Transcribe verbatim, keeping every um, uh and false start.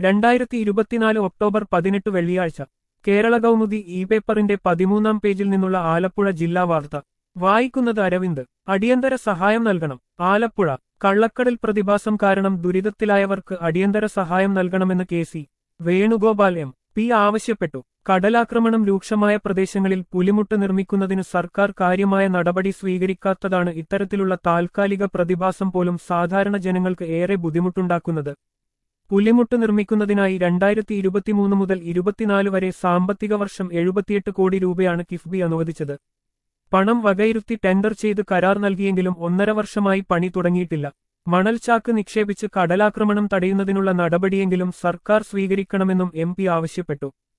രണ്ടായിരത്തി ഇരുപത്തിനാല് ഒക്ടോബർ പതിനെട്ട് വെള്ളിയാഴ്ച കേരള കൗമുദി ഇ പേപ്പറിന്റെ പതിമൂന്നാം പേജിൽ നിന്നുള്ള ആലപ്പുഴ ജില്ലാ വാർത്ത വായിക്കുന്നത് അരവിന്ദ്. അടിയന്തര സഹായം നൽകണം. ആലപ്പുഴ. കള്ളക്കടൽ പ്രതിഭാസം കാരണം ദുരിതത്തിലായവർക്ക് അടിയന്തര സഹായം നൽകണമെന്ന് K C Venugopal M P ആവശ്യപ്പെട്ടു. കടലാക്രമണം രൂക്ഷമായ പ്രദേശങ്ങളിൽ പുലിമുട്ട് നിർമ്മിക്കുന്നതിന് സർക്കാർ കാര്യമായ നടപടി സ്വീകരിക്കാത്തതാണ് ഇത്തരത്തിലുള്ള താൽക്കാലിക പ്രതിഭാസം പോലും സാധാരണ ജനങ്ങൾക്ക് ഏറെ ബുദ്ധിമുട്ടുണ്ടാക്കുന്നത്. പുലിമുട്ട് നിർമ്മിക്കുന്നതിനായി രണ്ടായിരത്തി ഇരുപത്തിമൂന്ന് മുതൽ ഇരുപത്തിനാല് വരെ സാമ്പത്തിക വർഷം എഴുപത്തിയെട്ട് കോടി രൂപയാണ് കിഫ്ബി അനുവദിച്ചത്. പണം വകയിരുത്തി ടെൻഡർ ചെയ്ത് കരാർ നൽകിയെങ്കിലും ഒന്നര വർഷമായി പണി തുടങ്ങിയിട്ടില്ല. മണൽചാക്ക് നിക്ഷേപിച്ച് കടലാക്രമണം തടയുന്നതിനുള്ള നടപടിയെങ്കിലും സർക്കാർ സ്വീകരിക്കണമെന്നും എം പി ആവശ്യപ്പെട്ടു.